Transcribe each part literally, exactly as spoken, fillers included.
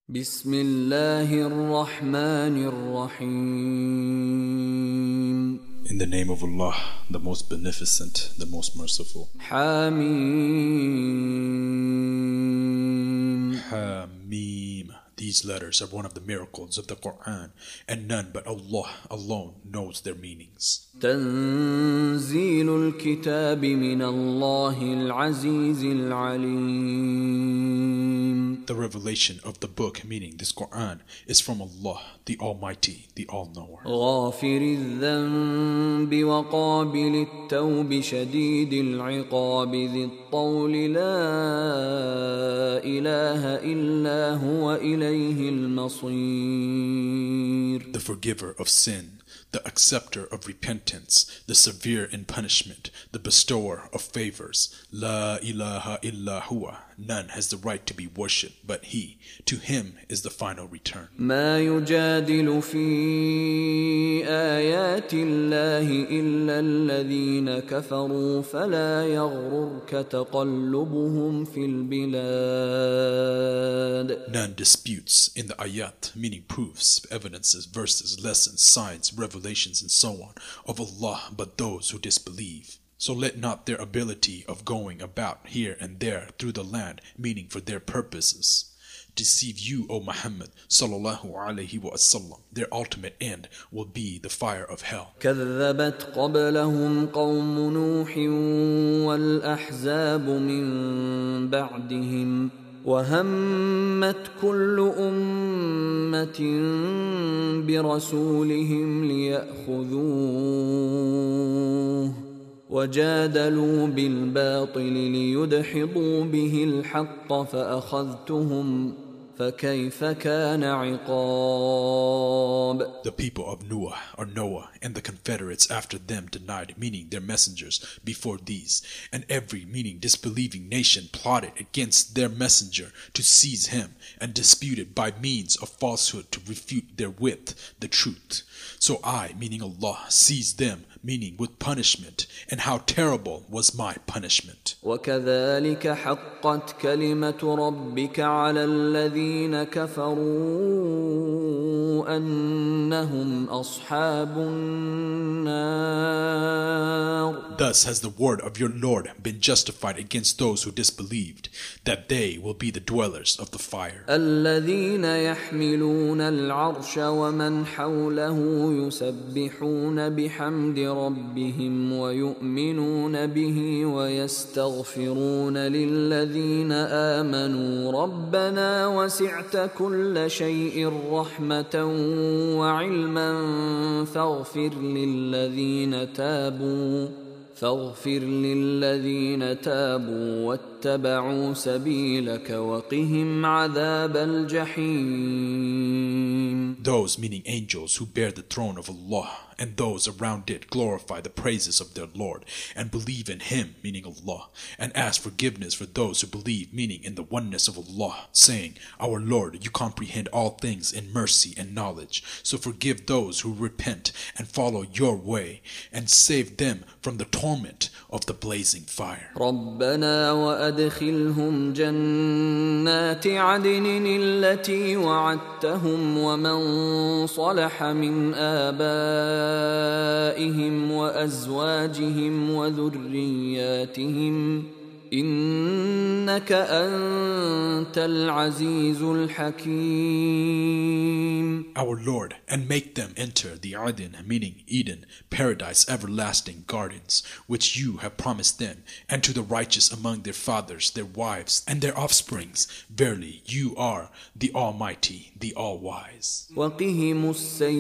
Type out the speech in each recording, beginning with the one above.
بسم الله الرحمن الرحيم. In the name of Allah, the most beneficent, the most merciful. حميم. Hamim. These letters are one of the miracles of the Quran, and none but Allah alone knows their meanings. تنزيل الكتاب من الله العزيز العليم. The revelation of the book, meaning this Quran, is from Allah, the Almighty, the All-Knower. غافر الذنب وقابل التوب شديد العقاب ذي الطول لا إله إلا هو إليه المصير. The forgiver of sin, the acceptor of repentance, the severe in punishment, the bestower of favors. La ilaha illa huwa. None has the right to be worshipped but He. To Him is the final return. ما يجادل في آيات الله إلا الذين كفروا فلا يغررك تقلبهم في البلاد. None disputes in the ayat, meaning proofs, evidences, verses, lessons, signs, revelations, and so on, of Allah but those who disbelieve. So let not their ability of going about here and there through the land, meaning for their purposes, deceive you, O Muhammad sallallahu alaihi wasallam. Their ultimate end will be the fire of hell. كذبت قبلهم قوم نوح والأحزاب من بعدهم وهمت كل أمة برسولهم ليأخذوه وجادلوا بالباطل ليدحضوا به الحق فأخذتهم فكيف كان عقاب. The people of Noah or Noah and the confederates after them denied, meaning their messengers before these, and every, meaning disbelieving nation, plotted against their messenger to seize him and disputed by means of falsehood to refute therewith the truth. So I, meaning Allah, seized them, meaning with punishment, and how terrible was my punishment. وكذلك حقت كلمة ربك على الذين كفروا أنهم أصحاب النار. Thus has the word of your Lord been justified against those who disbelieved, that they will be the dwellers of the fire. الذين يحملون العرش ومن حوله يسبحون بحمد ربهم ويؤمنون به ويستغفرون للذين آمنوا ربنا وسعت كل شيء رحمة وعلما فاغفر للذين تابوا فاغفر للذين تابوا واتبعوا سبيلك وقهم عذاب الجحيم. Those, meaning angels, who bear the throne of Allah, and those around it glorify the praises of their Lord, and believe in Him, meaning Allah, and ask forgiveness for those who believe, meaning in the oneness of Allah, saying, Our Lord, you comprehend all things in mercy and knowledge, so forgive those who repent and follow your way, and save them from the torment of the blazing fire. ربنا وأدخلهم جنات عدن التي وعدتهم ومن صلح من آبائهم وأزواجهم وذرياتهم إنك أنت العزيز الحكيم. Our Lord, and make them enter the Aden, meaning Eden, paradise, everlasting gardens, which you have promised them, and to the righteous among their fathers, their wives, and their offsprings. Verily, you are the Almighty, the All-Wise. وقهم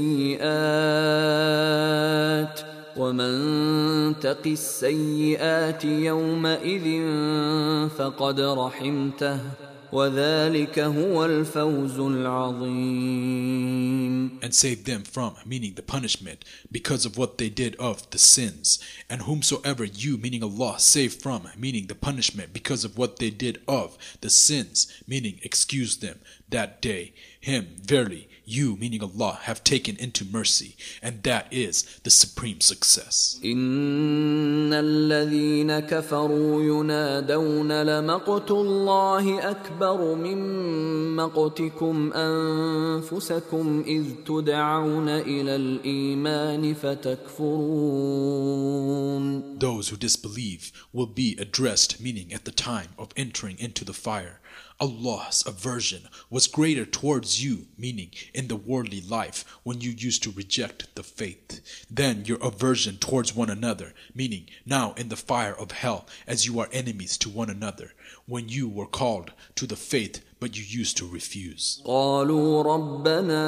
السيئات ومن تق السيئات يومئذ فقد رحمته وذلك هو الفوز العظيم. And save them from, meaning the punishment, because of what they did of the sins. And whomsoever you, meaning Allah, save from, meaning the punishment, because of what they did of the sins, meaning excuse them, that day, him, verily, you, meaning Allah, have taken into mercy, and that is the supreme success. إن الذين كفروا ينادون لمقت الله أكبر أكبر من مقتكم أنفسكم إذ تدعون إلى الإيمان فتكفرون. Those who disbelieve will be addressed, meaning at the time of entering into the fire. Allah's aversion was greater towards you, meaning in the worldly life when you used to reject the faith, than your aversion towards one another, meaning now in the fire of hell as you are enemies to one another, when you were called to the faith but you used to refuse. قالوا ربنا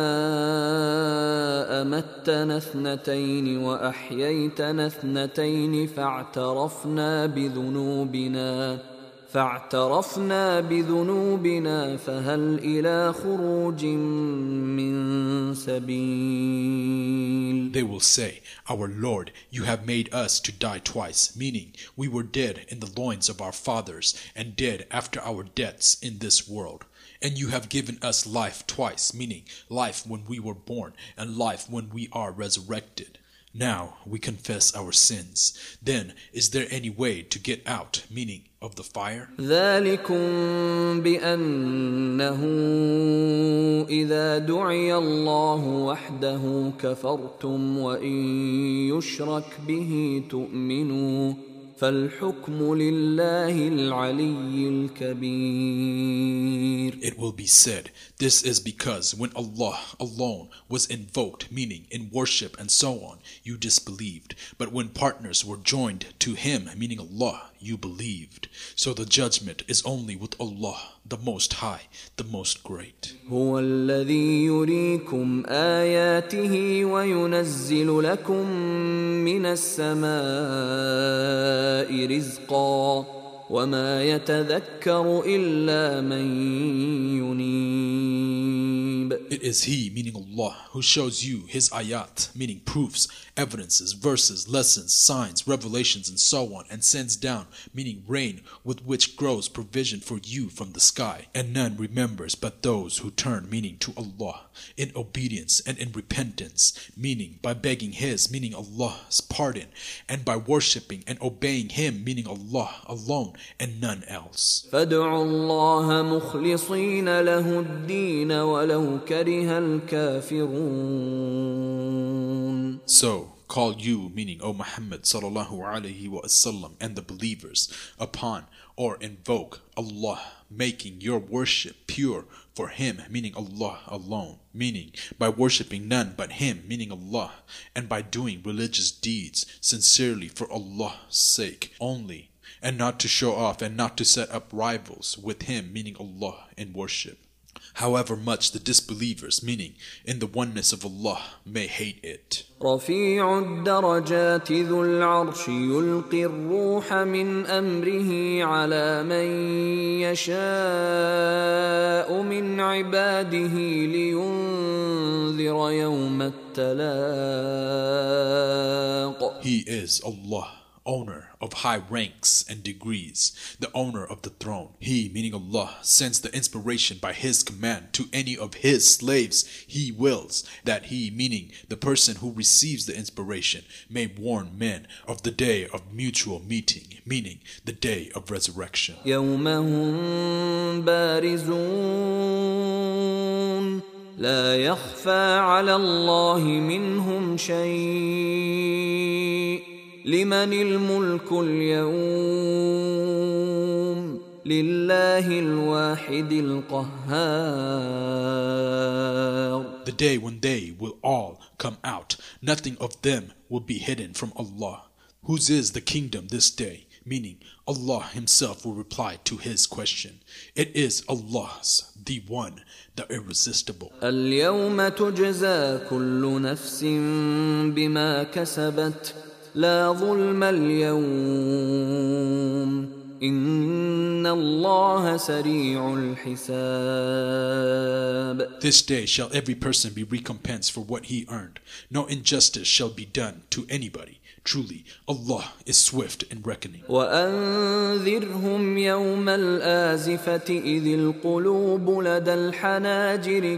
أمتنا اثنتين وأحييتنا اثنتين فاعترفنا بذنوبنا فاعترفنا بذنوبنا فهل إلى خروج من سبيل. They will say, Our Lord, you have made us to die twice, meaning we were dead in the loins of our fathers and dead after our deaths in this world. And you have given us life twice, meaning life when we were born and life when we are resurrected. Now we confess our sins. Then is there any way to get out, meaning of the fire? ذلكم بأنه إذا دعي الله وحده كفرتم وإن يشرك به تؤمنوا فالحكم لله العلي الكبير. It will be said, this is because when Allah alone was invoked, meaning in worship and so on, you disbelieved. But when partners were joined to Him, meaning Allah, you believed. So the judgment is only with Allah, the Most High, the Most Great. هو الذي يريكم آياته وينزل لكم من السماء رزقا وما يتذكر إلا من ينيب. It is He, meaning Allah, who shows you His ayat, meaning proofs, evidences, verses, lessons, signs, revelations, and so on, and sends down, meaning rain, with which grows provision for you from the sky. And none remembers but those who turn, meaning to Allah, in obedience and in repentance, meaning by begging His, meaning Allah's pardon, and by worshipping and obeying Him, meaning Allah alone and none else. فادعوا الله مخلصين له الدين ولو كره الكافرون. So call you, meaning O Muhammad sallallahu alaihi wasallam, and the believers upon or invoke Allah, making your worship pure for Him, meaning Allah alone, meaning by worshipping none but Him, meaning Allah, and by doing religious deeds sincerely for Allah's sake only, and not to show off and not to set up rivals with Him, meaning Allah, in worship. However much the disbelievers, meaning in the oneness of Allah, may hate it. رفيع الدرجات ذو العرش يلقي الروح من أمره على من يشاء من عباده لينذر يوم التلاق. He is Allah, owner of high ranks and degrees, the owner of the throne. He, meaning Allah, sends the inspiration by His command to any of His slaves He wills, that He, meaning the person who receives the inspiration, may warn men of the day of mutual meeting, meaning the day of resurrection. يوم هم بارزون لا يخفى على الله منهم شيء لمن الملك اليوم لله الواحد القهار. The day when they will all come out, nothing of them will be hidden from Allah. Whose is the kingdom this day? Meaning Allah Himself will reply to His question. It is Allah's, the one, the irresistible. اليوم تجزى كل نفس بما كسبت لا ظلم اليوم إن الله سريع الحساب. This day shall every person be recompensed for what he earned. No injustice shall be done to anybody. Truly, Allah is swift in reckoning. وأنذرهم يوم الآزفة إذ القلوب لدى الحناجر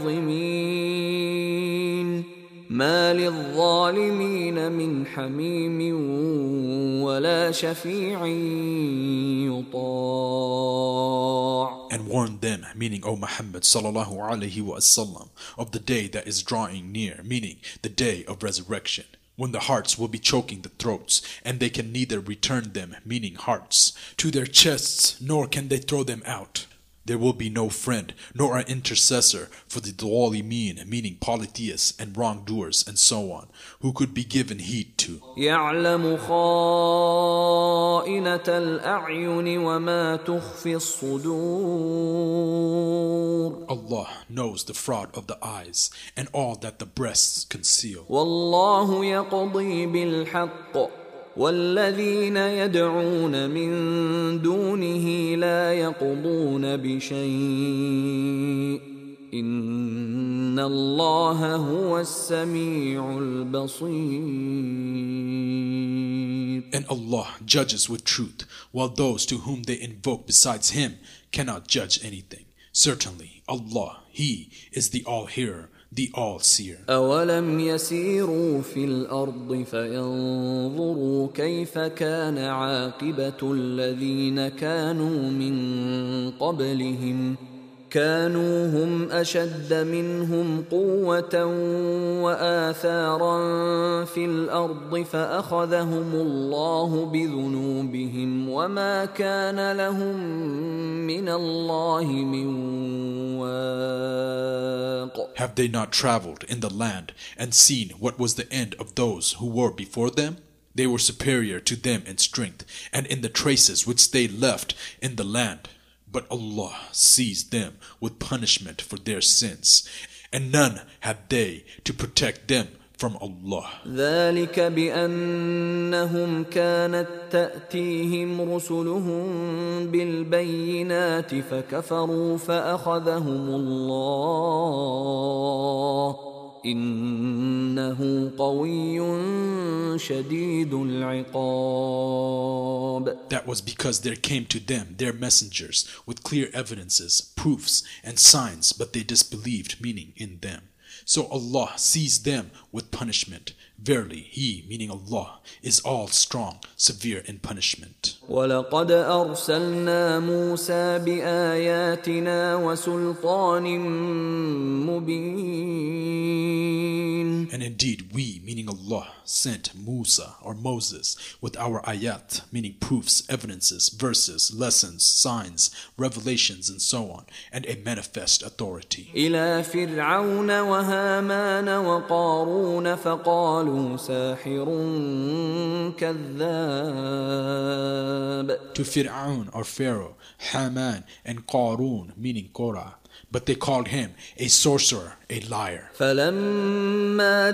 كاظمين ما للظالمين من حميم ولا شفيع يطاع. And warn them, meaning O Muhammad sallallahu alaihi wasallam, of the day that is drawing near, meaning the day of resurrection, when the hearts will be choking the throats, and they can neither return them, meaning hearts, to their chests, nor can they throw them out. There will be no friend, nor an intercessor for the Dhalimeen, meaning polytheists and wrongdoers and so on, who could be given heed to. يَعْلَمُ خَائِنَةَ الْأَعْيُنِ وَمَا تُخْفِي الصُّدُورُ. Allah knows the fraud of the eyes and all that the breasts conceal. وَاللَّهُ يَقْضِي بِالْحَقِّ وَالَّذِينَ يَدْعُونَ مِن دُونِهِ لَا يَقْضُونَ بِشَيْءٍ إِنَّ اللَّهَ هُوَ السَّمِيعُ الْبَصِيرُ. And Allah judges with truth, while those to whom they invoke besides Him cannot judge anything. Certainly, Allah, He is the All-Hearer, the All-Seer. أَوَلَمْ يَسِيرُوا فِي الْأَرْضِ فَيَنظُرُوا كَيْفَ كَانَ عَاقِبَةُ الَّذِينَ كَانُوا مِن قَبْلِهِمْ كَانُوا هُمْ أَشَدَّ مِنْهُمْ قُوَّةً وَآثَارًا فِي الْأَرْضِ فَأَخَذَهُمُ اللَّهُ بِذُنُوبِهِمْ وَمَا كَانَ لَهُم مِّنَ اللَّهِ مِن واق. Have they not traveled in the land and seen what was the end of those who were before them? They were superior to them in strength and in the traces which they left in the land. But Allah seized them with punishment for their sins, and none had they to protect them from Allah. ذلك بأنهم كانت تأتيهم رسلهم بالبينات فكفروا فأخذهم الله إنه قوي شديد العقاب. That was because there came to them their messengers with clear evidences, proofs, and signs, but they disbelieved, meaning in them. So Allah seized them with punishment. Verily, He, meaning Allah, is all strong, severe in punishment. وَلَقَدْ أَرْسَلْنَا مُوسَى بِآيَاتِنَا وَسُلْطَانٍ مُبِينٍ. And indeed, we, meaning Allah, sent Musa or Moses with our ayat, meaning proofs, evidences, verses, lessons, signs, revelations, and so on, and a manifest authority. إِلَى فِرْعَوْنَ وَهَامَانَ وَقَارُونَ فَقَالُوا سَاحِرٌ كَذَّابٌ. To Fir'aun or Pharaoh, Haman, and Qarun, meaning Korah. But they called him a sorcerer, a liar. فَلَمَّا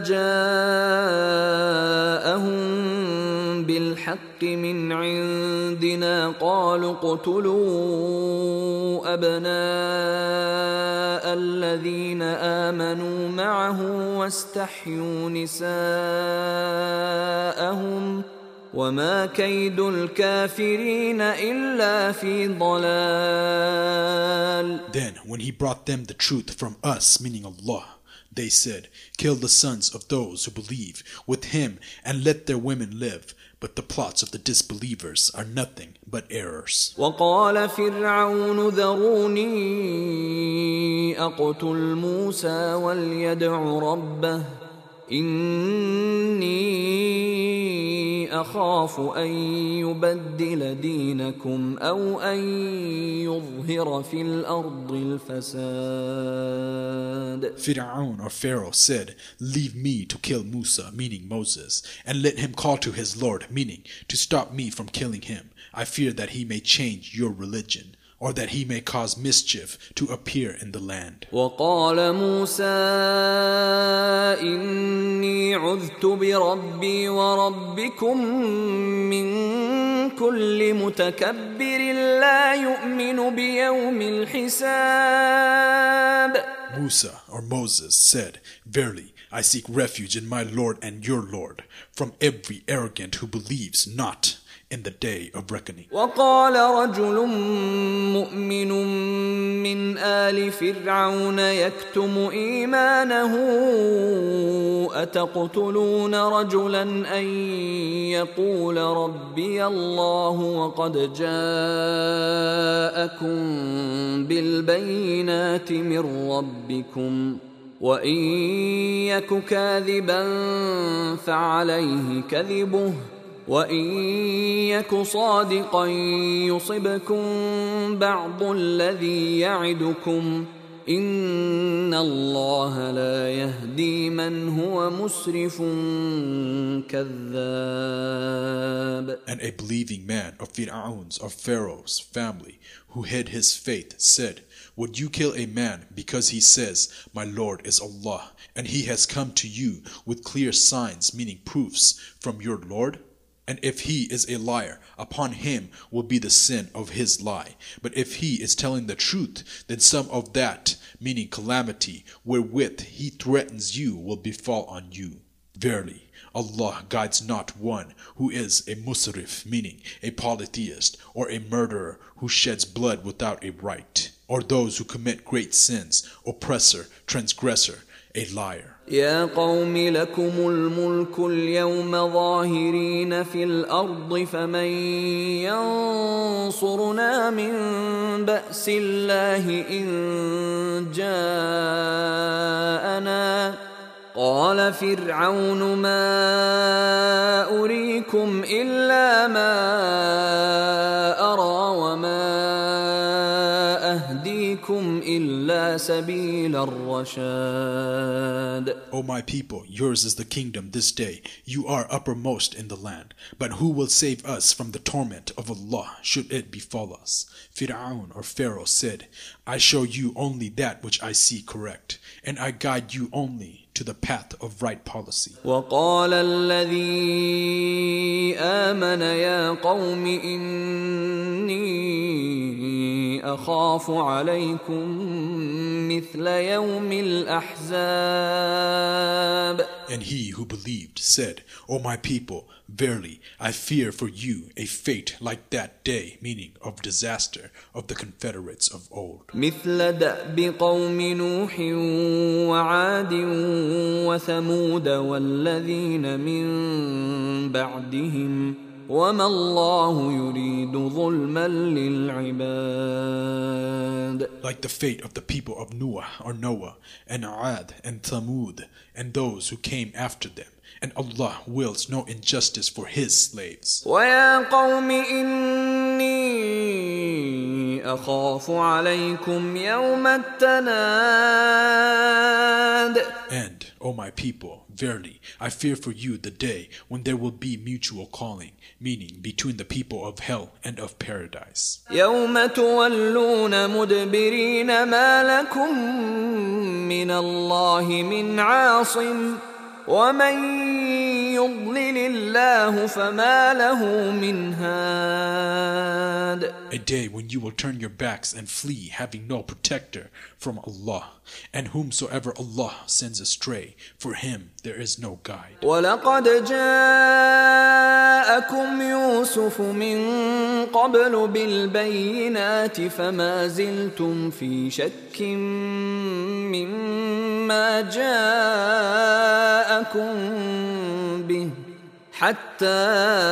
جَاءَهُم بِالْحَقِّ مِنْ عِندِنَا قَالُوا اقْتُلُوا أَبْنَاءَ الَّذِينَ آمَنُوا مَعَهُ وَاسْتَحْيُوا نِسَاءَهُمْ وَمَا كَيْدُ الْكَافِرِينَ إِلَّا فِي ضَلَالٍ. Then, when he brought them the truth from us, meaning Allah, they said, kill the sons of those who believe with him and let their women live. But the plots of the disbelievers are nothing but errors. وَقَالَ فِرْعَوْنُ ذَرُونِي أَقْتُلْ مُوسَى وَلْيَدْعُ رَبَّهُ إِنِّي أَخَافُ أَن يُبَدِّلَ دِينَكُمْ أَوْ أَن يُظْهِرَ فِي الْأَرْضِ الْفَسَادَ. Fir'aun or Pharaoh said, leave me to kill Musa, meaning Moses, and let him call to his Lord, meaning to stop me from killing him. I fear that he may change your religion, or that he may cause mischief to appear in the land. وَقَالَ مُوسَى إِنِّي عُذْتُ بِرَبِّي وَرَبِّكُمْ مِنْ كُلِّ مُتَكَبِّرٍ لَا يُؤْمِنُ بِيَوْمِ الْحِسَابِ. Musa or Moses said, verily, I seek refuge in my Lord and your Lord from every arrogant who believes not in the day of reckoning. وقال رجل مؤمن من آل فرعون يكتم إيمانه أتقتلون رجلا أن يقول ربي الله وقد جاءكم بالبينات من ربكم وإن يك كاذبا فعليه كذبه وإن يك صادقا يصبكم بعض الذي يعدكم إن الله لا يهدي من هو مسرف كذاب. And a believing man of Fir'aun's, of Pharaoh's family, who hid his faith, said, would you kill a man because he says, my Lord is Allah, and he has come to you with clear signs, meaning proofs, from your Lord? And if he is a liar, upon him will be the sin of his lie. But if he is telling the truth, then some of that, meaning calamity, wherewith he threatens you will befall on you. Verily, Allah guides not one who is a musrif, meaning a polytheist, or a murderer who sheds blood without a right, or those who commit great sins, oppressor, transgressor, a liar. يا قوم لكم الملك اليوم ظاهرين في الأرض فمن ينصرنا من بأس الله إن جاءنا قال فرعون ما أريكم إلا ما أرى وما أهديكم إلا سبيل الرشاد. O my people, yours is the kingdom this day. You are uppermost in the land. But who will save us from the torment of Allah should it befall us? Fir'aun or Pharaoh said, I show you only that which I see correct, and I guide you only to the path of right policy. وقال الذي آمن يا قوم إني أخاف عليكم مثل يوم الأحزاب. And he who believed said, O my people, verily I fear for you a fate like that day, meaning of disaster of the confederates of old. مثل دأب قوم نوح وعاد وثمود والذين من بعدهم وما الله يريد ظلما للعباد. Like the fate of the people of Noah or Noah and Ad and Thamud and those who came after them. And Allah wills no injustice for his slaves. وَيَا قَوْمِ إِنِّي أَخَافُ عَلَيْكُمْ يَوْمَ التَّنَادِ. And, O my people, verily, I fear for you the day when there will be mutual calling, meaning between the people of hell and of paradise. يَوْمَ تُوَلُّونَ مُدْبِرِينَ مَا لَكُمْ مِنَ اللَّهِ مِنْ عَاصِمٍ وَمَنْ يُضْلِلِ اللَّهُ فَمَا لَهُ مِنْ هَادٍ. A day when you will turn your backs and flee, having no protector from Allah, and whomsoever Allah sends astray, for him there is no guide. وَلَقَدْ جَاءَكُمْ يُوسُفُ مِنْ قَبْلُ بِالْبَيِّنَاتِ فَمَا زِلْتُمْ فِي شَكٍّ مِّمَّا جَاءَكُمْ بِهِ حتى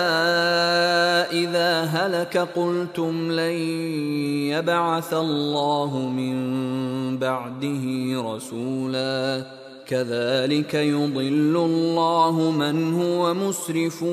إذا هلك قلتم لن يبعث الله من بعده رسولا كذلك يضل الله من هو مسرف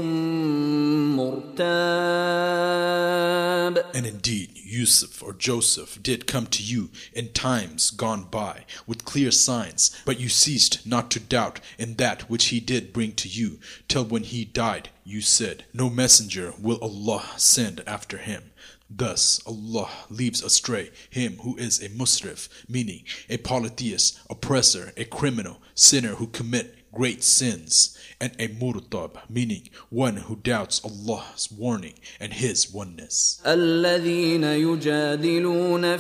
مرتاب. And indeed, Yusuf or Joseph did come to you in times gone by with clear signs, but you ceased not to doubt in that which he did bring to you, till when he died you said, no messenger will Allah send after him. Thus Allah leaves astray him who is a musrif, meaning a polytheist, oppressor, a criminal, sinner who commit great sins, and a murtab, meaning one who doubts Allah's warning and his oneness. الذين يجادلون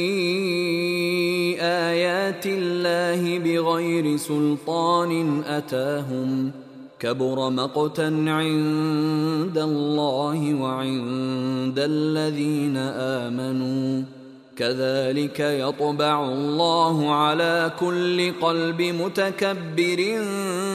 في آيات الله بغير سلطان أتاهم كبر مقتا عند الله وعند الذين آمنوا كذلك يطبع الله على كل قلب متكبر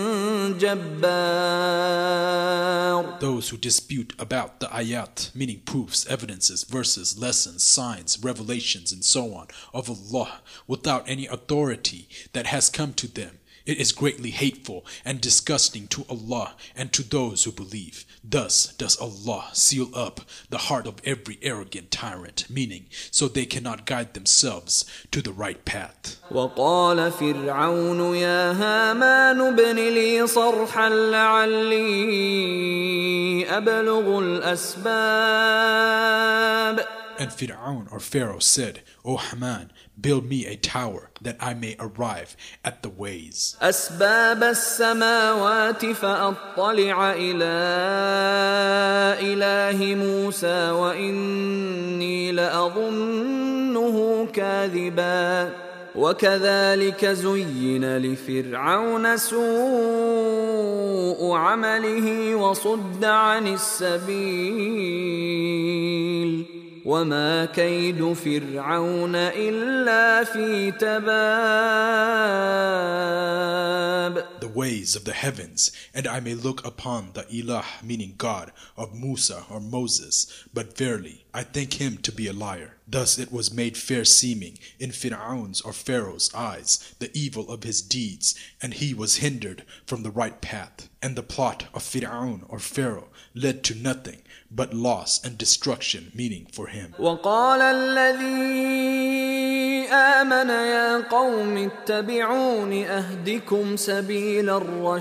جبار. Those who dispute about the ayat, meaning proofs, evidences, verses, lessons, signs, revelations, and so on, of Allah without any authority that has come to them, it is greatly hateful and disgusting to Allah and to those who believe. Thus does Allah seal up the heart of every arrogant tyrant, meaning so they cannot guide themselves to the right path. وقال فرعون يا هامان ابن لي صرحا لعلي أبلغ الأسباب. And Fir'aun or Pharaoh said, O Haman, build me a tower that I may arrive at the ways. أسباب السماوات فأطلع إلى إله موسى وإني لأظنه كاذبا وكذلك زين لفرعون سوء عمله وصد عن السبيل وما كيد فرعون إلا في تباب. The ways of the heavens, and I may look upon the ilah, meaning God, of Musa or Moses, but verily I think him to be a liar. Thus it was made fair seeming in Fir'aun's or Pharaoh's eyes the evil of his deeds, and he was hindered from the right path. And the plot of Fir'aun or Pharaoh led to nothing but loss and destruction, meaning for him. وقال الذي آمن يا قوم اتبعون أهدكم سبيل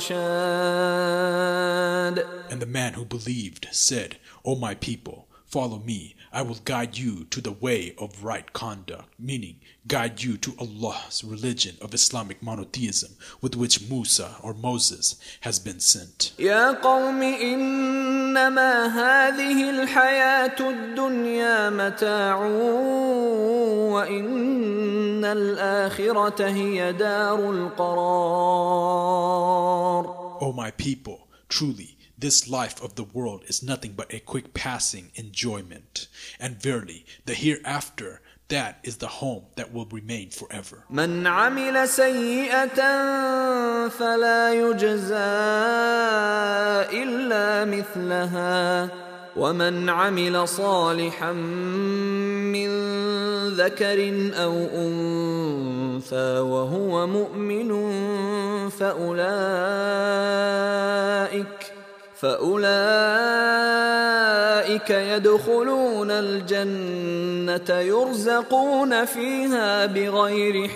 الرشاد. And the man who believed said, O my people, follow me, I will guide you to the way of right conduct, meaning guide you to Allah's religion of Islamic monotheism with which Musa or Moses has been sent. يا قوم إنما هذه الحياة الدنيا متاع وإن الآخرة هي دار القرار. O my people, truly this life of the world is nothing but a quick passing enjoyment, and verily the hereafter, that is the home that will remain forever. من عمل سيئة فلا يجزى إلا مثلها ومن عمل صالحا من ذكر أو أنثى وهو مؤمن فأولئك فأولئك يدخلون الجنة يرزقون فيها بغير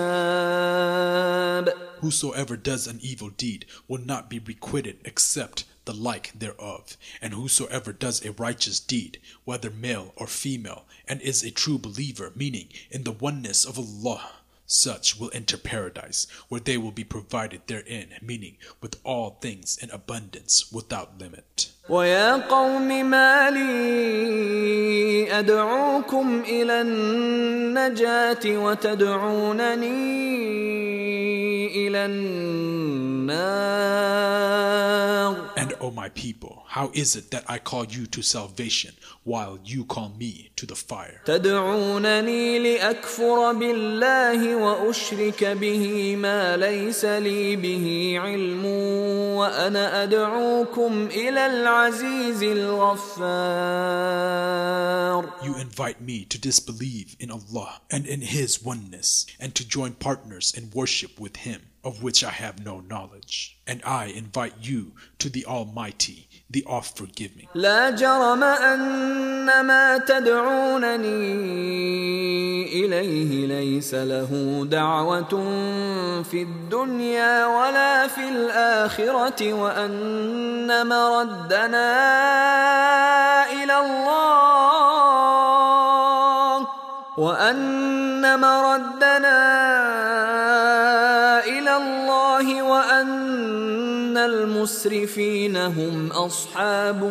حساب. Whosoever does an evil deed will not be requited except the like thereof, and whosoever does a righteous deed, whether male or female, and is a true believer, meaning in the oneness of Allah, such will enter paradise, where they will be provided therein, meaning with all things in abundance without limit. وَيَا قَوْمِ مَا لِي أَدْعُوكُمْ إِلَى النَّجَاةِ وَتَدْعُونَنِي إِلَى النَّارِ. And O my people, how is it that I call you to salvation while you call me to the fire? تدعونني لأكفر بالله وأشرك به ما ليس لي به علم وأنا أدعوكم إلى العزيز الغفار. You invite me to disbelieve in Allah and in His oneness, and to join partners in worship with Him, of which I have no knowledge. And I invite you to the Almighty, the oft-forgiving. لا جرم أن ما تدعونني إليه ليس له دعوة في الدنيا ولا في الآخرة وأن مردنا إلى الله وأن مردنا إلى الله وأن المسرفين هم أصحاب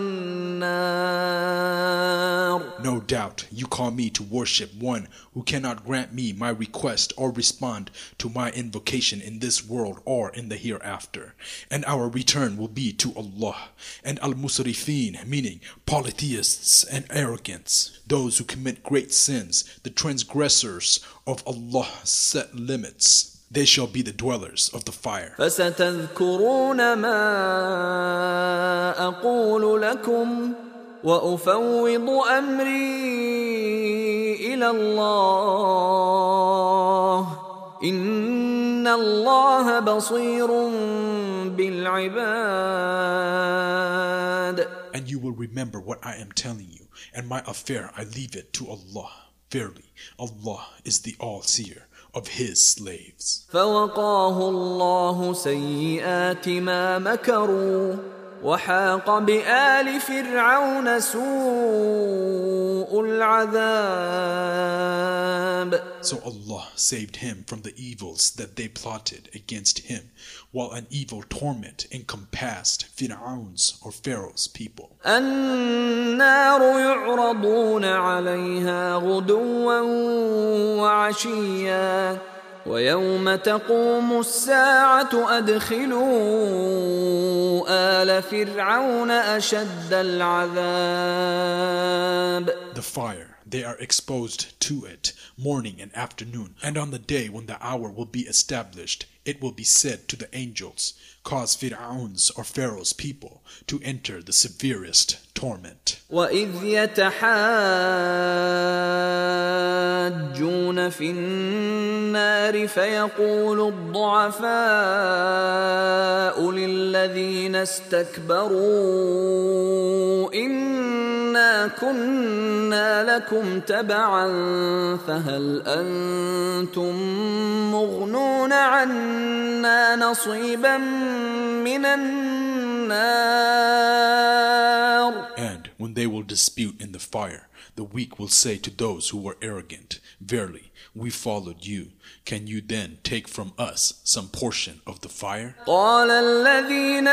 النار. No doubt you call me to worship one who cannot grant me my request or respond to my invocation in this world or in the hereafter. And our return will be to Allah. And al-musrifin, meaning polytheists and arrogants, those who commit great sins, the transgressors of Allah's set limits, they shall be the dwellers of the fire. فستذكرون ما أقول لكم وأفوض أمري إلى الله إن الله بصير بالعباد. And you will remember what I am telling you, and my affair I leave it to Allah. Verily, Allah is the all-seer of His slaves. فوقاه الله سيئات ما مكروا وحاق بآل فرعون سوء العذاب. So Allah saved him from the evils that they plotted against him, while an evil torment encompassed Fir'aun's or Pharaoh's people. النار يعرضون عليها غدوا وعشيا ويوم تقوم الساعة أدخلوا آل فرعون أشد العذاب. The fire, they are exposed to it morning and afternoon, and on the day when the hour will be established, it will be said to the angels, cause Fir'aun's or Pharaoh's people to enter the severest torment. وَإِذْ يَتَحَاجُّونَ فِي النَّارِ فَيَقُولُ الضُّعَفَاءُ لِلَّذِينَ اسْتَكْبَرُوا إِنَّا كُنَّا لَكُمْ تَبَعًا فَهَلْ أَنْتُمْ مُغْنُونَ عَنَّا نَصِيبًا مِنَ النَّارِ. And when they will dispute in the fire, the weak will say to those who were arrogant, Verily, we followed you. Can you then take from us some portion of the fire? قال الذين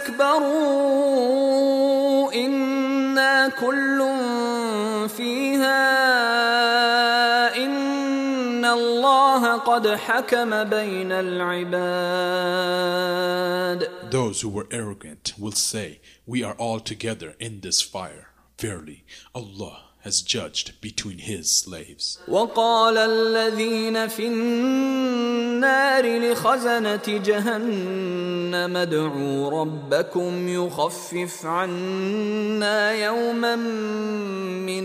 استكبروا إنا كل فيها إن الله قد حكم بين العباد. Those who were arrogant will say, We are all together in this fire. Verily, Allah has judged between His slaves. وقال الذين في النار لخزنة جهنم ادعوا ربكم يخفف عنا يوما من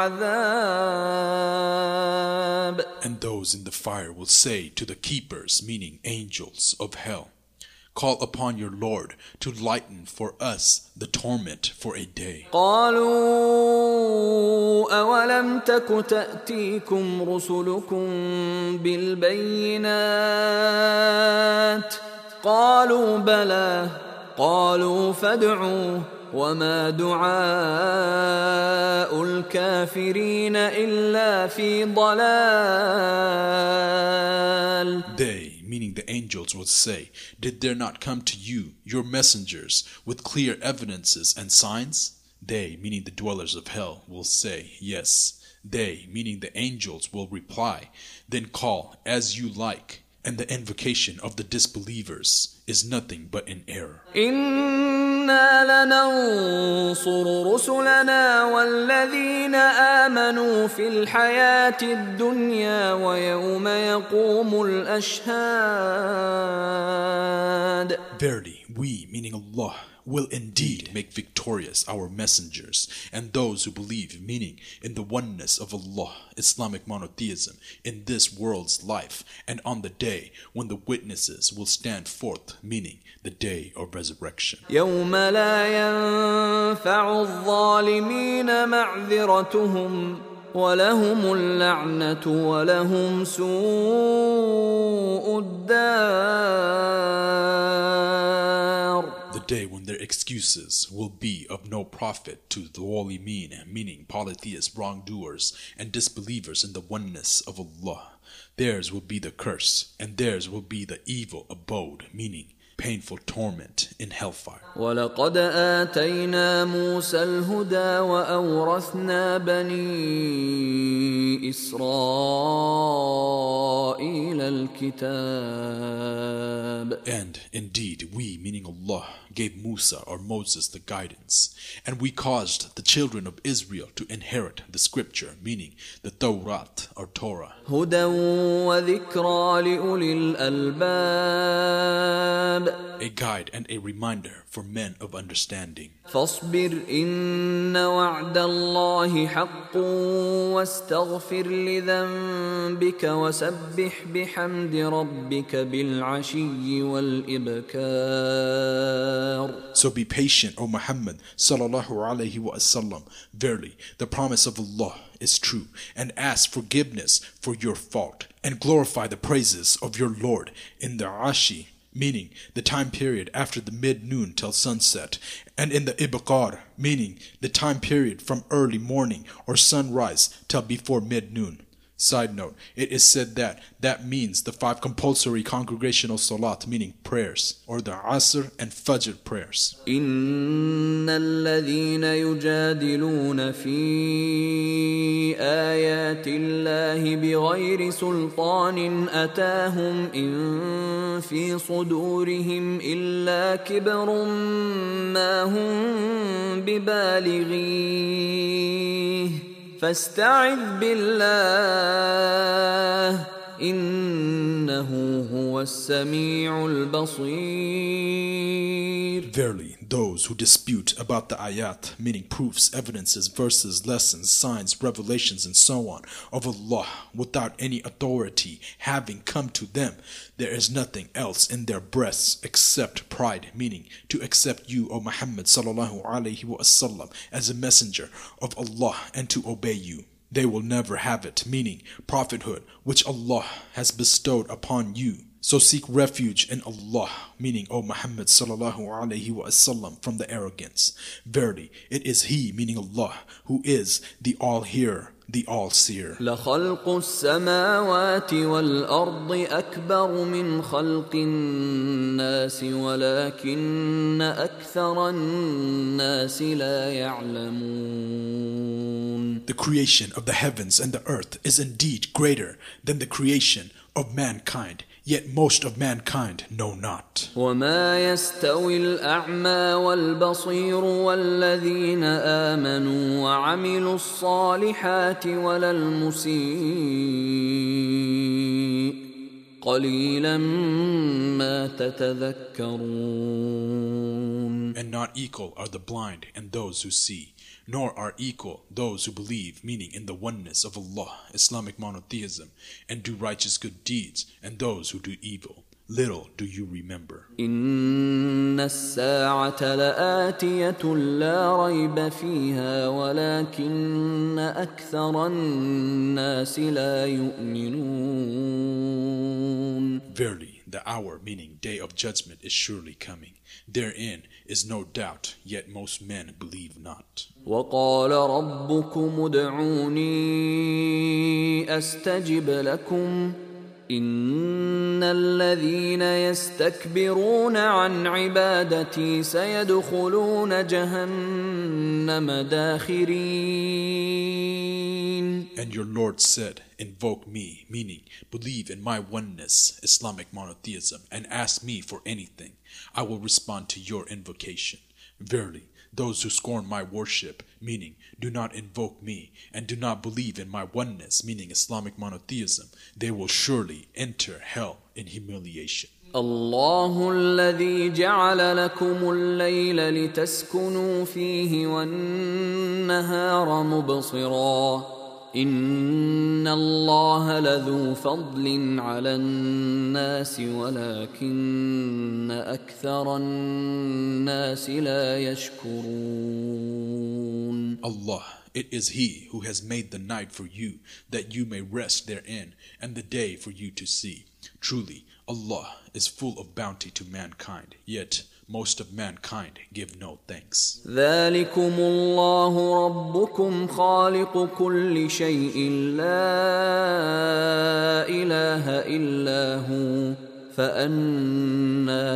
العذاب. And those in the fire will say to the keepers, meaning angels of hell, Call upon your Lord to lighten for us the torment for a day. قالوا أولم تك تأتيكم رسلكم بالبينات قالوا بلى قالوا فادعوا وما دعاء الكافرين إلا في ضلال. They, meaning the angels, will say, Did there not come to you, your messengers, with clear evidences and signs? They, meaning the dwellers of hell, will say, Yes. They, meaning the angels, will reply, Then call as you like. And the invocation of the disbelievers is nothing but an error. إنا لننصر رسلنا والذين آمنوا في الحياة الدنيا ويوم يقوم الأشهاد. Verily, we, meaning Allah, will indeed make victorious our messengers and those who believe, meaning in the oneness of Allah, Islamic monotheism, in this world's life, and on the day when the witnesses will stand forth, meaning the day of resurrection. يوم لا ينفع الظالمين معذرتهم ولهم اللعنة ولهم سوء الدار. The day when their excuses will be of no profit to the walimin, meaning polytheist wrongdoers and disbelievers in the oneness of Allah. Theirs will be the curse, and theirs will be the evil abode, meaning painful torment in hellfire. وَلَقَدْ آتَيْنَا مُوسَى الْهُدَى وَأَوْرَثْنَا بَنِي إِسْرَائِيلَ الْكِتَابَ. And indeed, we, meaning Allah, gave Musa or Moses the guidance, and we caused the children of Israel to inherit the scripture, meaning the Torah or Torah. هُدًى وَذِكْرَى لِأُولِي الْأَلْبَابِ. A guide and a reminder for men of understanding. فاصبر إن وعد الله حق واستغفر لذنبك وسبح بحمد ربك بالعشي والإبكار. So be patient, O Muhammad sallallahu alaihi wasallam. Verily, the promise of Allah is true, and ask forgiveness for your fault, and glorify the praises of your Lord in the Ashi, meaning the time period after the mid-noon till sunset, and in the Ibakar, meaning the time period from early morning or sunrise till before mid-noon. Side note, it is said that that means the five compulsory congregational salat, meaning prayers, or the Asr and Fajr prayers. إن الذين يجادلون في آيات الله بغير سلطان أتاهم إن في صدورهم إلا كبر ما هم ببالغيه فاستعذ بالله إنه هو السميع البصير. Verily, those who dispute about the ayat, meaning proofs, evidences, verses, lessons, signs, revelations, and so on, of Allah without any authority having come to them, there is nothing else in their breasts except pride, meaning to accept you, O Muhammad sallallahu alaihi wasallam, as a messenger of Allah and to obey you. They will never have it, meaning prophethood, which Allah has bestowed upon you. So seek refuge in Allah, meaning O Muhammad sallallahu alaihi wasallam, from the arrogance. Verily, it is He, meaning Allah, who is the all-hearer, the all-seer. لخلق السماوات والأرض أكبر من خلق الناس ولكن أكثر الناس لا يعلمون. The creation of the heavens and the earth is indeed greater than the creation of mankind, yet most of mankind know not. وما يستوي الأعمى والبصير والذين آمنوا وعملوا الصالحات ولا المسيء قليلا ما تتذكرون. And not equal are the blind and those who see, nor are equal those who believe, meaning in the oneness of Allah, Islamic monotheism, and do righteous good deeds, and those who do evil. Little do you remember. إن الساعة لآتية لا ريب فيها ولكن أكثر الناس لا يؤمنون. Verily, the hour, meaning day of judgment, is surely coming. Therein is no doubt, yet most men believe not. وقال ربكم ادعوني أستجب لكم إن الذين يستكبرون عن عبادتي سيدخلون جهنم داخرين. And your Lord said, invoke me, meaning believe in my oneness, Islamic monotheism, and ask me for anything. I will respond to your invocation. Verily, those who scorn my worship, meaning do not invoke me, and do not believe in my oneness, meaning Islamic monotheism, they will surely enter hell in humiliation. الله الذي جعل لكم الليل لتسكنوا فيه والنهار مبصرا إن الله لذو فضل على الناس ولكن أكثر الناس لا يشكرون. Allah, it is He who has made the night for you, that you may rest therein, and the day for you to see. Truly, Allah is full of bounty to mankind, yet most of mankind give no thanks. ذلكم الله ربكم خالق كل شيء لا إله إلا هو فأنى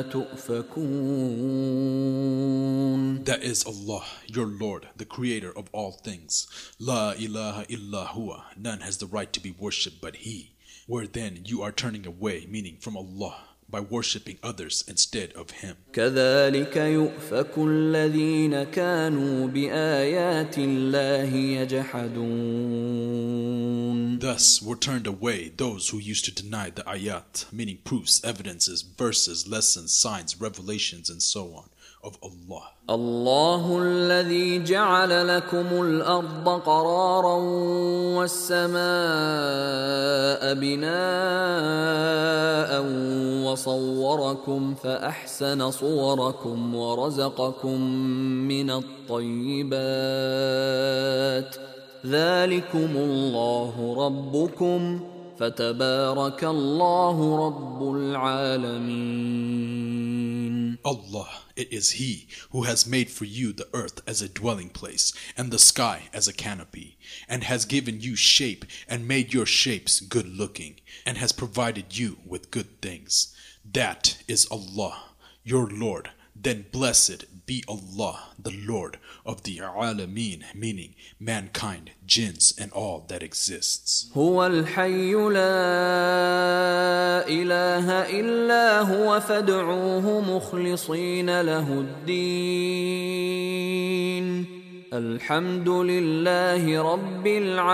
تؤفكون. That is Allah, your Lord, the creator of all things. La ilaha illa huwa. None has the right to be worshipped but He. Where then you are turning away, meaning from Allah, by worshipping others instead of Him. كذلك يؤفك الذين كانوا بآيات الله يجحدون. Thus were turned away those who used to deny the ayat, meaning proofs, evidences, verses, lessons, signs, revelations, and so on, of Allah. الله الذي جعل لكم الأرض قرارا والسماء بناء وصوركم فأحسن صوركم ورزقكم من الطيبات ذلكم الله ربكم فتبارك الله رب العالمين. Allah, it is He who has made for you the earth as a dwelling place and the sky as a canopy, and has given you shape and made your shapes good looking, and has provided you with good things. That is Allah, your Lord. Then blessed be Allah, the Lord of the Alameen, meaning mankind, jinns, and all that exists. هو الحي لا إله إلا هو فادعوه مخلصين له الدين الحمد لله رب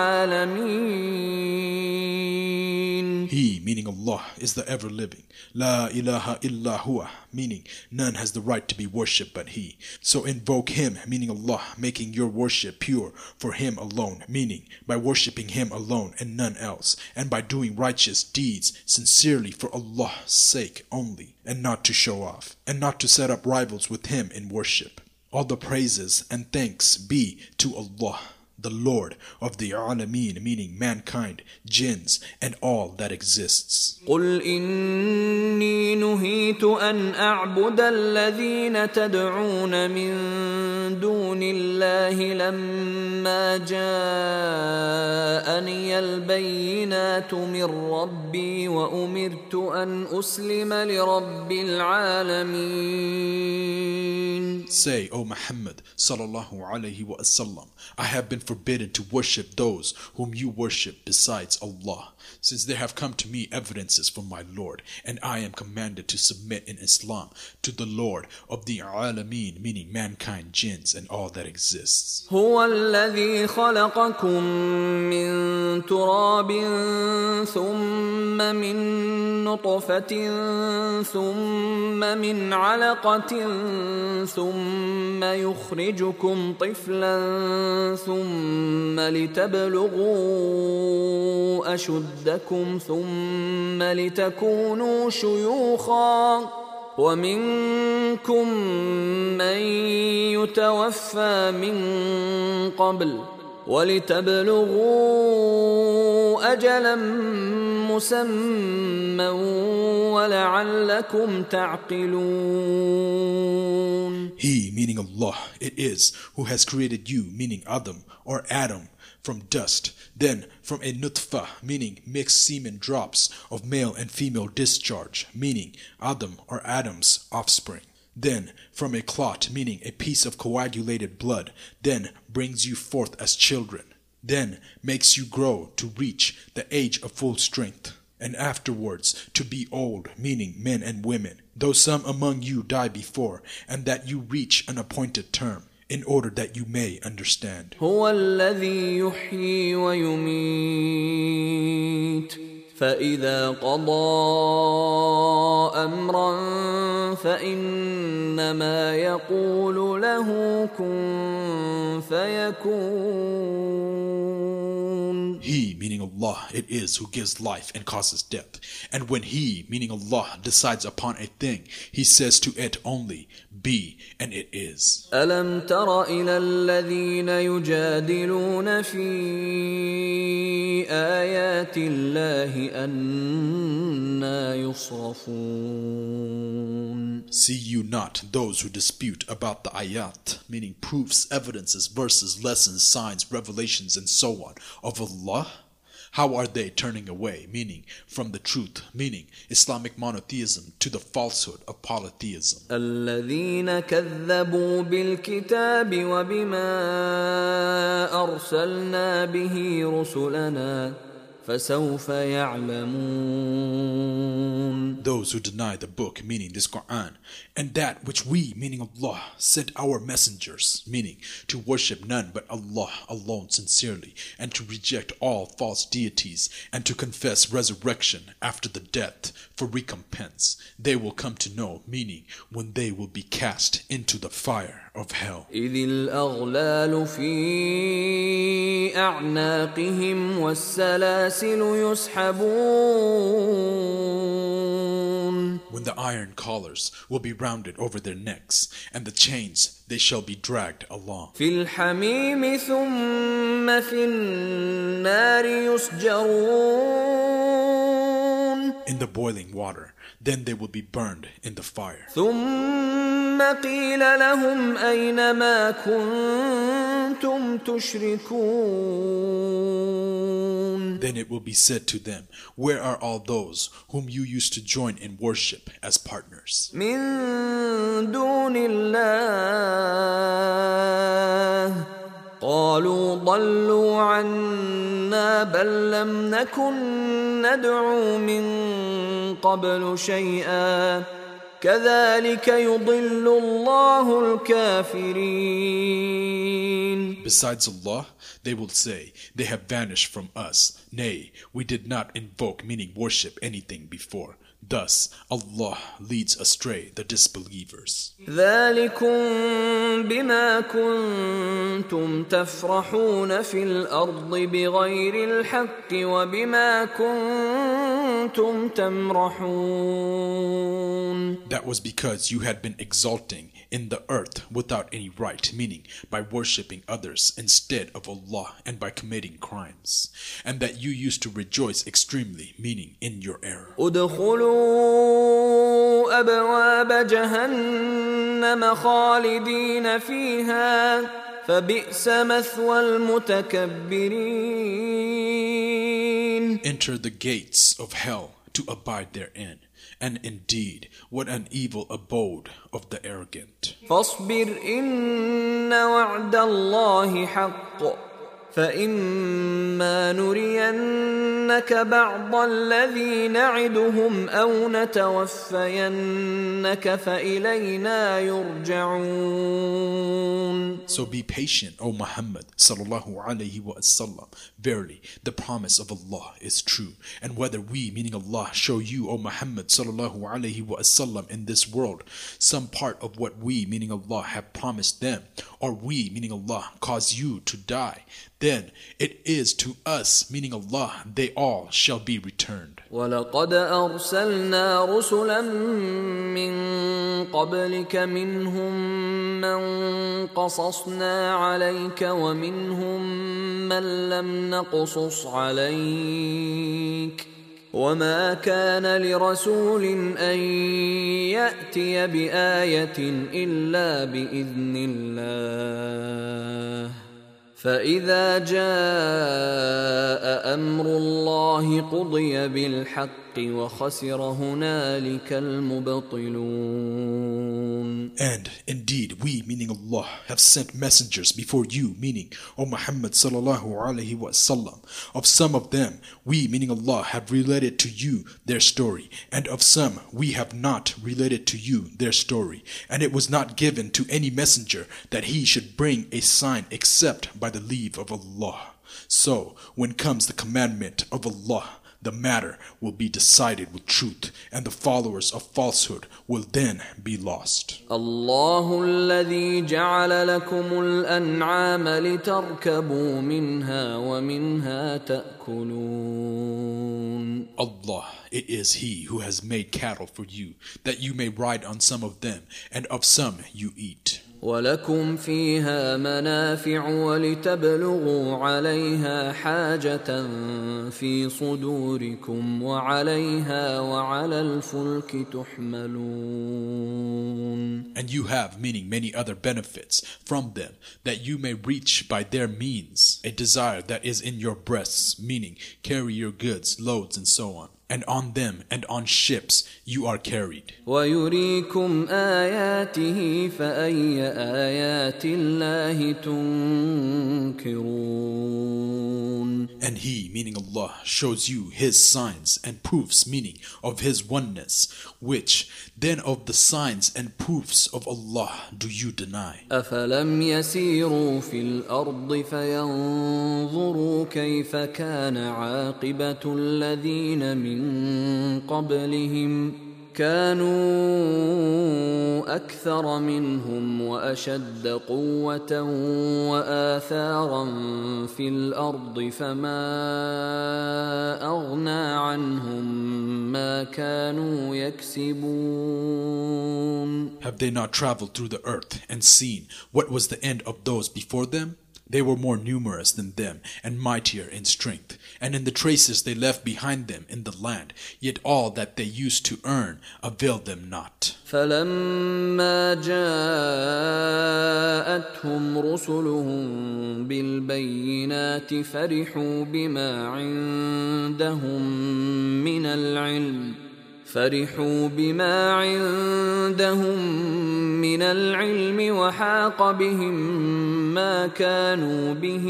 العالمين. He, meaning Allah, is the ever-living. La ilaha illa huwa, meaning none has the right to be worshipped but He. So invoke Him, meaning Allah, making your worship pure for Him alone, meaning by worshipping Him alone and none else, and by doing righteous deeds sincerely for Allah's sake only, and not to show off, and not to set up rivals with Him in worship. All the praises and thanks be to Allah, the Lord of the Alameen, meaning mankind, jinns, and all that exists. قل إني نهيت أن أعبد الذين تدعون من دون الله لما جاءني البينات من ربي وأمرت أن أسلم لرب العالمين. Say, O Muhammad sallallahu alayhi wa sallam, I have been forbidden to worship those whom you worship besides Allah, since there have come to me evidences from my Lord, and I am commanded to submit in Islam to the Lord of the Alameen, meaning mankind, jinns, and all that exists. هو الذي خلقكم من تراب ثم من نطفة ثم من علقة ثم يخرجكم طفلا ثم لتبلغوا أشدكم ثم لتكونوا شيوخا ومنكم من يتوفى من قبل ولتبلغوا أجلا مسمى ولعلكم تعقلون. He, meaning Allah, it is who has created you, meaning Adam or Adam, from dust, then from a nutfa, meaning mixed semen drops of male and female discharge, meaning Adam or Adam's offspring. Then from a clot, meaning a piece of coagulated blood, then brings you forth as children, then makes you grow to reach the age of full strength, and afterwards to be old, meaning men and women, though some among you die before, and that you reach an appointed term, in order that you may understand. هو الذي يحيي ويميت فإذا قضى أمرا فإنما يقول له كن فيكون. He, meaning Allah, it is who gives life and causes death. And when He, meaning Allah, decides upon a thing, He says to it only, be, and it is. ألم تر إلى الذين يجادلون في آيات الله أنى يصرفون. See you not those who dispute about the ayat, meaning proofs, evidences, verses, lessons, signs, revelations, and so on, of Allah? How are they turning away, meaning from the truth, meaning Islamic monotheism, to the falsehood of polytheism? الذين كذبوا بالكتاب وبما أرسلنا به رسلنا فسوف يعلمون. Those who deny the book, meaning this Quran, and that which we, meaning Allah, sent our messengers, meaning to worship none but Allah alone sincerely, and to reject all false deities, and to confess resurrection after the death for recompense, they will come to know, meaning when they will be cast into the fire of hell. إذ الأغلال في أعناقهم والسلاسل يسحبون. When the iron collars will be rounded over their necks, and the chains they shall be dragged along. في الحميم ثم في النار يسجرون. In the boiling water, then they will be burned in the fire. ثم قيل لهم أين ما كنتم تشركون. Then it will be said to them, where are all those whom you used to join in worship as partners? من دون الله قالوا ضلوا عنا بل لم نكن ندعو من قبل شيئا كذلك يضل الله الكافرين. Besides Allah, they will say, they have vanished from us. Nay, we did not invoke, meaning worship, anything before. Thus, Allah leads astray the disbelievers. ذلكم بما كنتم تفرحون في الأرض بغير الحق وبما كنتم تمرحون. That was because you had been exalting in the earth without any right, meaning by worshipping others instead of Allah and by committing crimes, and that you used to rejoice extremely, meaning in your error. ادخلوا أبواب جهنم خالدين فيها فبئس مثوى المتكبرين. Enter the gates of hell to abide therein, and indeed, what an evil abode of the arrogant. فاصبر إن وعد الله حق فإما نرينك بعض الذي نعدهم أو نتوفينك فإلينا يرجعون. So be patient, O Muhammad sallallahu alaihi wasallam. Verily, the promise of Allah is true. And whether we, meaning Allah, show you, O Muhammad sallallahu alaihi wasallam, in this world some part of what we, meaning Allah, have promised them, or we, meaning Allah, cause you to die, then it is to us, meaning Allah, they all shall be returned. وَلَقَدْ أَرْسَلْنَا رُسُلًا مِّن قَبْلِكَ مِنْهُمْ مَنْ قَصَصْنَا عَلَيْكَ وَمِنْهُمْ مَنْ لَمْ نَقْصُصْ عَلَيْكَ وَمَا كَانَ لِرَسُولٍ أَنْ يَأْتِيَ بِآيَةٍ إِلَّا بِإِذْنِ اللَّهِ فإذا جاء أمر الله قضي بالحق وخسر هنالك المبطلون. And indeed we, meaning Allah, have sent messengers before you, meaning O Muhammad sallallahu alaihi wasallam. Of some of them we, meaning Allah, have related to you their story, and of some we have not related to you their story. And it was not given to any messenger that he should bring a sign except by the leave of Allah. So when comes the commandment of Allah, the matter will be decided with truth, and the followers of falsehood will then be lost. الله الذي جعل لكم الأنعام لتركبوا منها ومنها تأكلون. Allah it is He who has made cattle for you, that you may ride on some of them, and of some you eat. ولكم فيها منافع ولتبلغوا عليها حاجة في صدوركم وعليها وعلى الفلك تحملون. And you have, meaning many other benefits from them, that you may reach by their means a desire that is in your breasts, meaning carry your goods, loads, and so on. And on them and on ships you are carried. وَيُرِيكُمْ آيَاتِهِ فَأَيَّ آيَاتِ اللَّهِ تُنْكِرُونَ. And He, meaning Allah, shows you His signs and proofs, meaning of His oneness, which then of the signs and proofs of Allah do you deny? أَفَلَمْ يَسِيرُوا فِي الْأَرْضِ فَيَنْظُرُوا كَيْفَ كَانَ عَاقِبَةُ الَّذِينَ مِنْ قبلهم كانوا أكثر منهم وأشد قوة وآثارا في الأرض فما أغنى عنهم ما كانوا يكسبون. Have they not traveled through the earth and seen what was the end of those before them? They were more numerous than them and mightier in strength, and in the traces they left behind them in the land, yet all that they used to earn availed them not. فَلَمَّا جَاءَتْهُمْ رُسُلُهُم بِالْبَيِّنَاتِ فَرِحُوا بِمَا عِندَهُم مِّنَ الْعِلْمِ فرحوا بما عندهم من العلم وحاق بهم ما كانوا به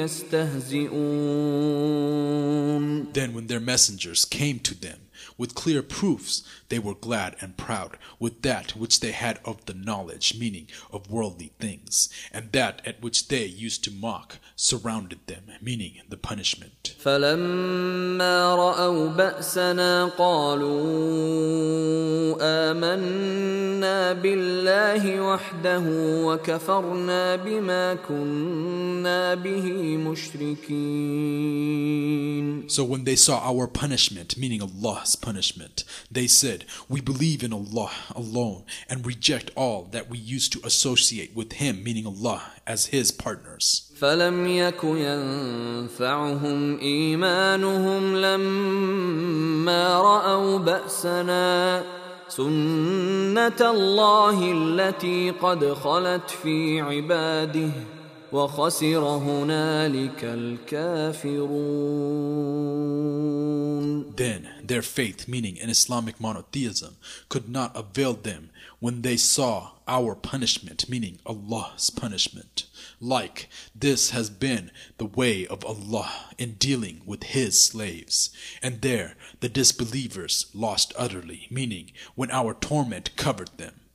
يستهزئون. Then when their messengers came to them with clear proofs, they were glad and proud with that which they had of the knowledge, meaning of worldly things, and that at which they used to mock surrounded them, meaning the punishment. فَلَمَّا رَأَوْا بَأْسَنَا قَالُوا آمَنَّا بِاللَّهِ وَحْدَهُ وَكَفَرْنَا بِمَا كُنَّا بِهِ مُشْرِكِينَ. So when they saw our punishment, meaning Allah's punishment, they said, we believe in Allah alone and reject all that we used to associate with Him, meaning Allah, as His partners. فَلَمْ يَكُ يَنْفَعُهُمْ إِيمَانُهُمْ لَمَّا رَأَوْا بَأْسَنَا سُنَّةَ اللَّهِ الَّتِي قَدْ خَلَتْ فِي عِبَادِهِ وَخَسِرَ هُنَالِكَ الْكَافِرُونَ. Then their faith, meaning in Islamic monotheism, could not avail them when they saw our punishment, meaning Allah's punishment. Like this has been the way of Allah in dealing with His slaves. And there the disbelievers lost utterly, meaning when our torment covered them.